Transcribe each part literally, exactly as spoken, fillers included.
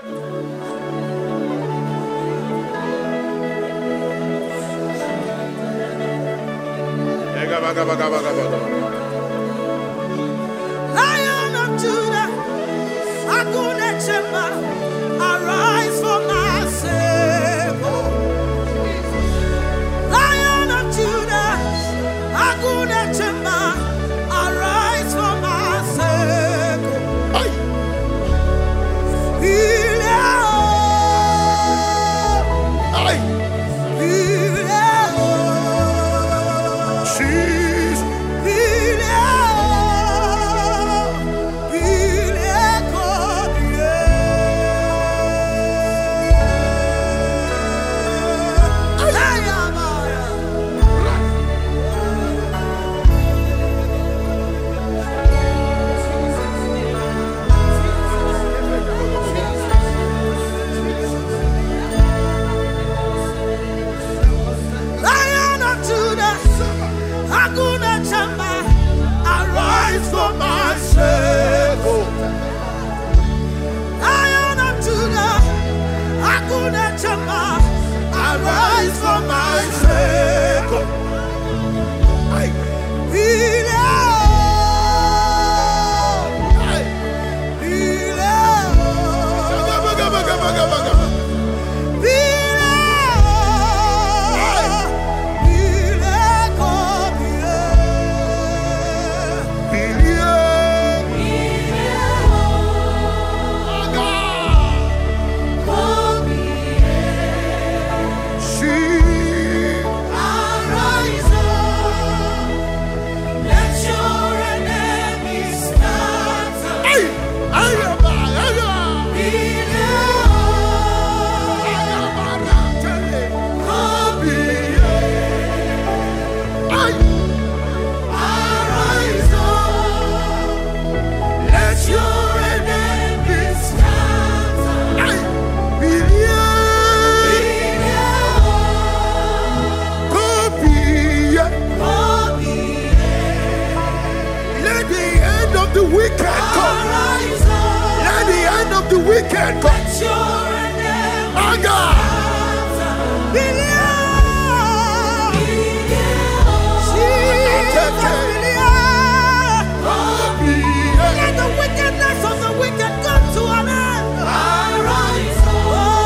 Lion of Judah, Agune Chema, arise for my sake. Lion of Judah, Agune Chema, arise for my sake. Aye. Arise for my sake. Be there. Be there. Be the wicked come. My God. Let the wickedness of the wicked come to an end. Arise, oh,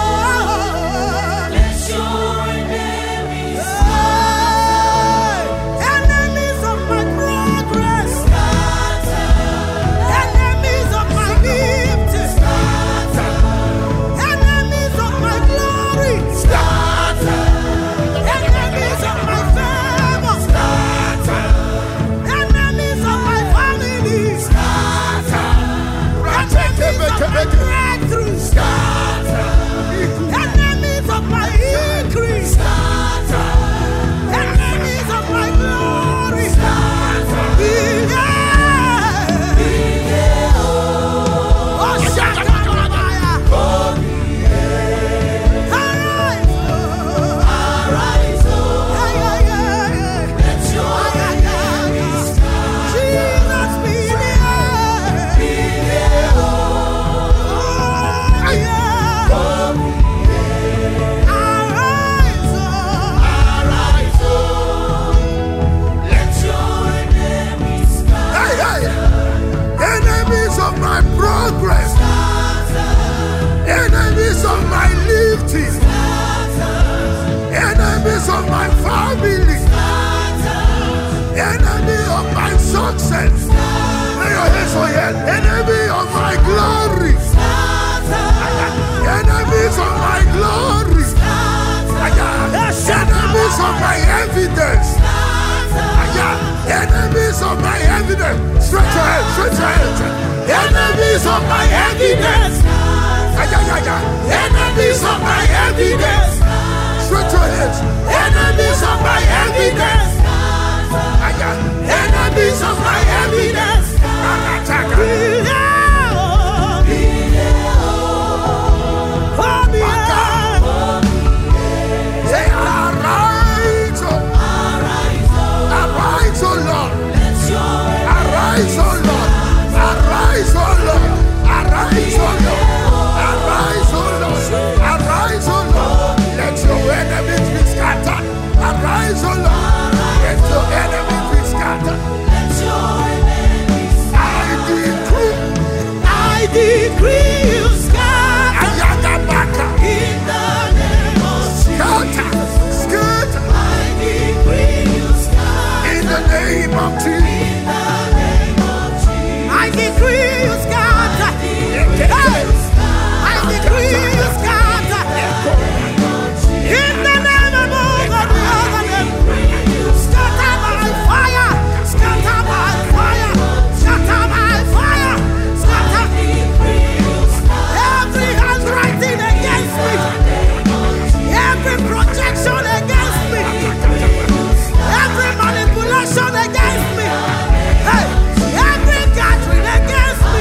let your enemies scatter. Enemies of my progress, scatter. Enemies of my lifting, scatter. Enemies of my glory, scatter. Enemies of my favor, scatter. Enemies of my family, scatter. Enemies of my breakthrough, scatter. Enemies of my increase, scatter. Enemies of my glory, scatter. Be there. Be there. Oh, Shakaramaya. Arise, oh. Arise, oh. Yeah, yeah, yeah, yeah. Let your enemies scatter. Jesus, be there. Be there, oh. Oh, yeah. Arise, oh. Arise, oh. Let your enemies scatter. Hey, hey. Enemies of my progress, enemies of my lifting, enemies of my family, enemy of my success. Lay your hands on your head. Enemy of my glory, enemies of my glory, enemies of my evidence, enemies of my evidence. Stretch your hands, stretch your hands. Enemies of my evidence, enemies of my evidence. Stretch your hands. Enemies of my evidence, enemies of my evidence. Be there, oh. Be there, oh. Oh, be there. Say, arise, oh. Arise, oh Lord. Arise, oh Lord. Arise, oh Lord. decree you scatter. Ayagabaka. In the name of Scatter. Jesus. Scatter. I decree you scatter. In the name of Jesus. In the name of Jesus. I decree you scatter. Hey! I decree you scatter. In the name of God, the other name. Scatter by fire. Scatter by fire. Scatter by fire. Scatter. Every handwriting against me. Every projection against me. Every manipulation against me. Hey! Every gathering against me.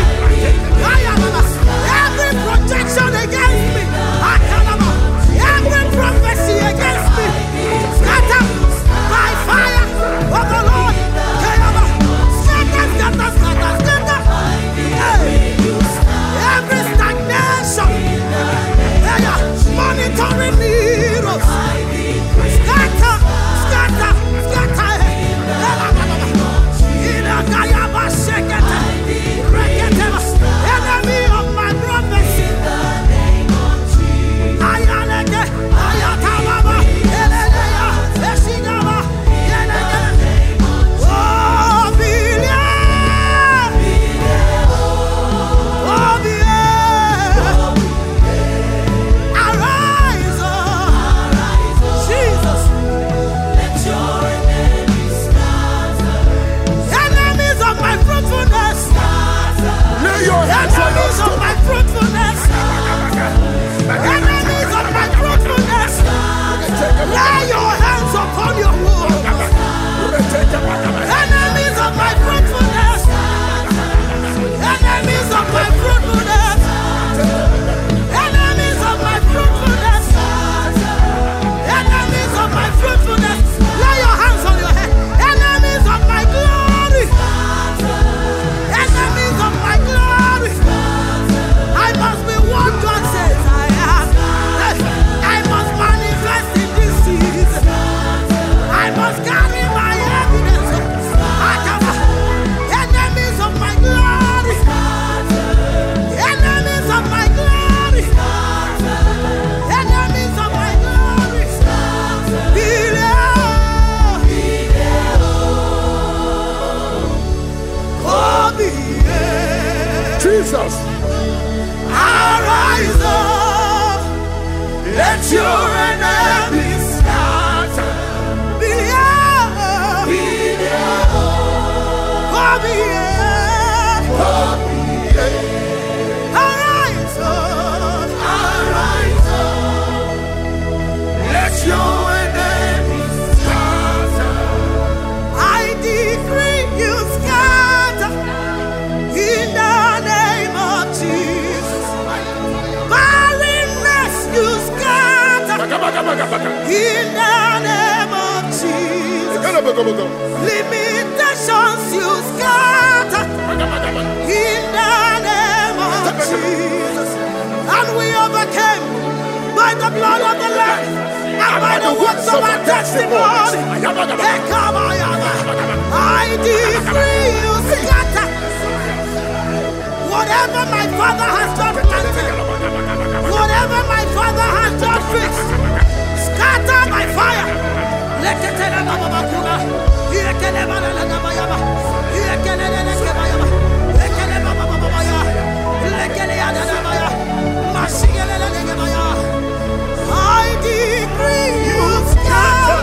Every projection against me. Every prophecy against me. Scatter by fire of the Lord. Scatter, scatter, scatter, scatter. Hey! Every stagnation. Hey, monitoring needles. Scatter, scatter, scatter. Enemy of my prophecy. Ayaleke, ayatababa, eleya, esigaba, eleke. Oh, Bilia. Oh, Bilia. Arise, oh. Jesus. Enemies of my fruitfulness. Lay your hands on Enemies of my fruitfulness. Enemies of my fruitfulness. Lay your hands upon your womb. Enemies of my fruitfulness. Enemies of my fruitfulness. Enemies of my fruitfulness. Enemies of my fruitfulness. Lay your hands on your head. Enemies of my glory. Enemies of my glory. I must be what God says I am. I must manifest in this season. I must carry my evidence. Enemies of my glory. Enemies of my glory. Enemies of my glory. Oh, be Jesus. arise up, let your enemies scatter. Be oh, be arise up, arise up, let your enemies scatter. I decree you scatter in the name of Jesus. Barrenness you scatter in the name of Jesus. Limitations you scatter in the name of Jesus. And we overcame by the blood of the Lamb and by the words of our testimony. I decree you scatter. Whatever my father has done planted, whatever my father has done fixed, scatter by fire. I decree you scatter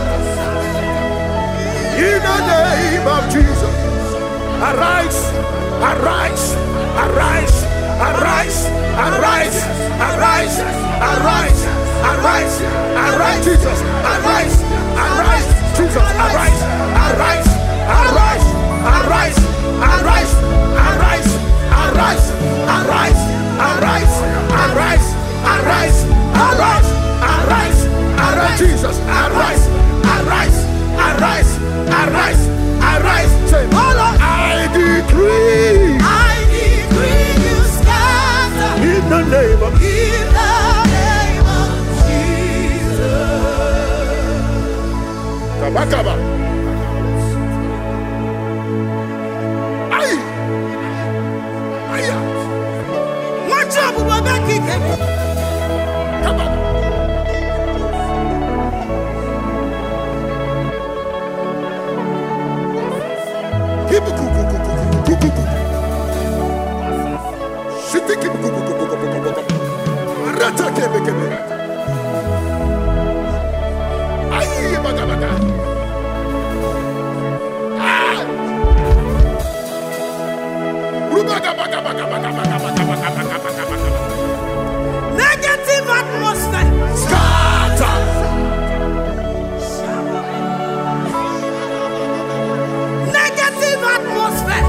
In the name of Jesus. Arise, arise, arise, arise, arise, arise, arise, arise, arise, Jesus, arise, arise, Jesus, arise, arise, arise, arise, arise, arise, arise, arise, arise, arise, arise, arise, arise, arise, Jesus, arise, arise, arise, arise, arise. Say, I decree, I decree you scatter in the name of in the name of Jesus. Kabakaba. Ay, ay, Negative atmosphere. Scatter. Negative atmosphere.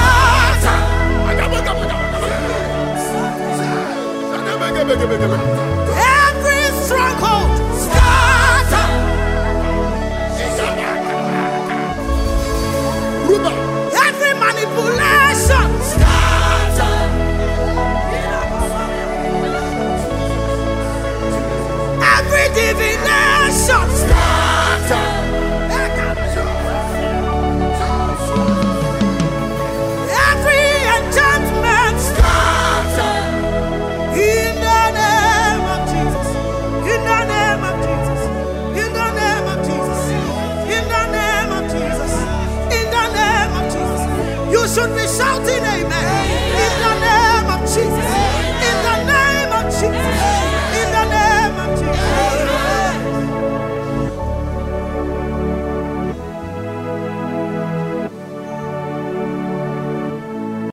Scatter.